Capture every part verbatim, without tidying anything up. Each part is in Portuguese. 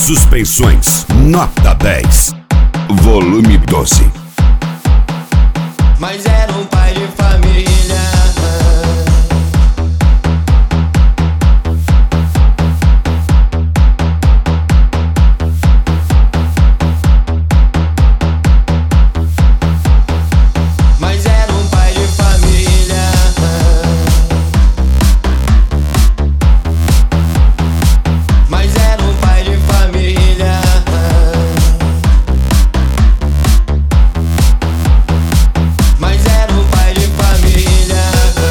Suspensões, nota dez. Volume doze. Mas era um pai de família. Mas era um pai de família. Mas era um pai de família. Mas era um pai de família.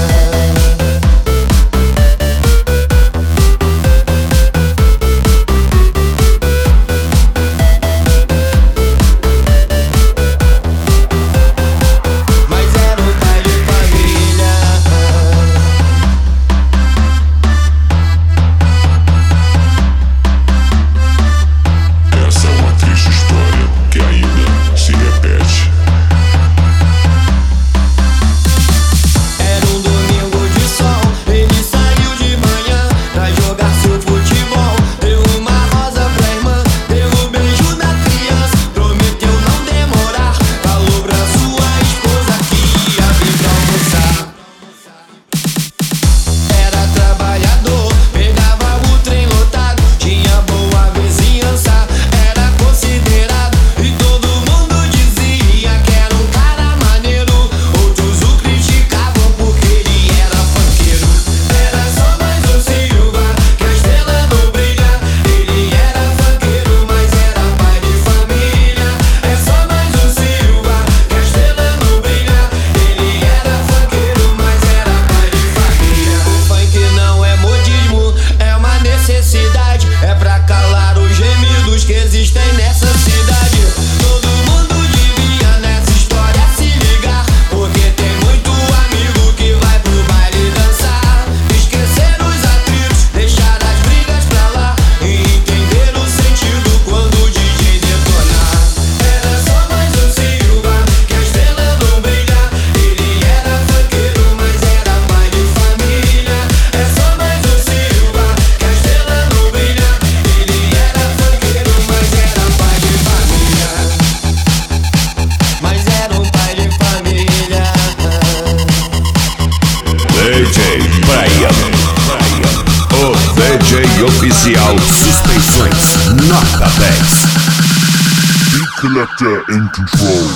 Mas era um pai de família. Essa é uma triste história que ainda se repete. Era um domingo de sol, ele saiu de manhã pra jogar seu futebol. Deu uma rosa pra irmã, deu o beijo da criança, prometeu não demorar, falou pra sua esposa que ia vir pra almoçar. Era trabalhador, pegava o trem lotado, tinha boa vizinhança, era considerado e todo mundo dizia que era um cara maneiro. Outros o criticavam porque ele era funkeiro. Era só mais um Silva, que a estrela não brilha. Ele era funkeiro, mas era pai de família. É só mais um Silva, que a estrela não brilha. Ele era funkeiro, mas era pai de família. O funk não é modismo, é uma necessidade. É pra calar os gemidos que existem nessa cidade. Todo mundo devia nessa história se ligar, porque tem muito amigo que vai pro baile dançar. Esquecer os atritos, deixar as brigas pra lá e entender o sentido quando o D J detonar. Era só mais um Silva, que a estrela não brilha. Ele era funkeiro, mas era pai de família. É só mais um Silva, que a estrela não brilha. Ele era funkeiro, mas era pai de família. Mas era um pai de família. D J Brian, o D J oficial. Suspensões, nota dez. Beat Collector in control.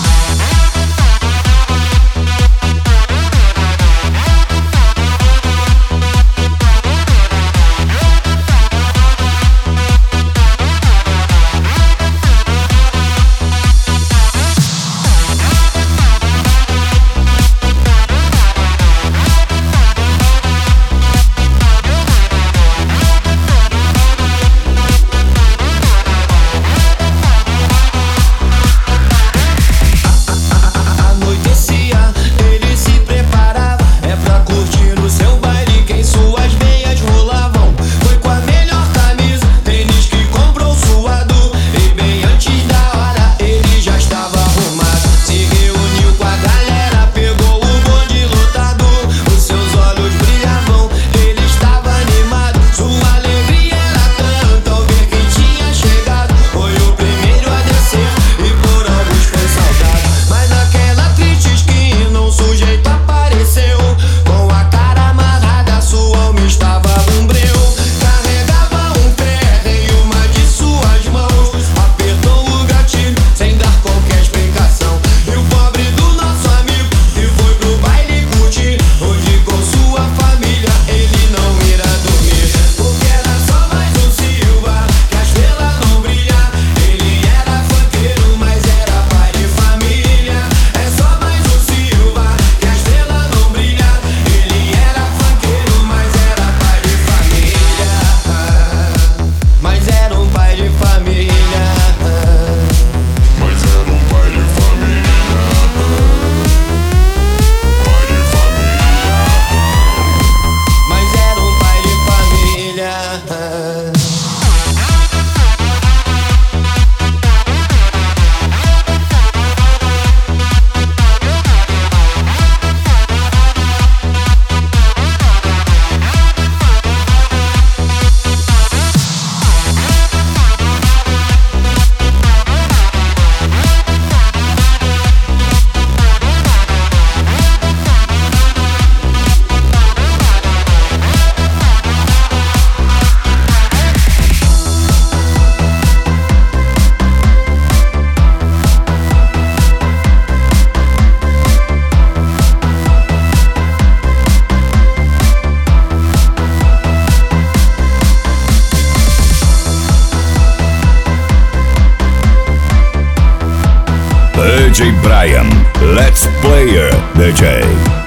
D J Brian, Let's Player D J.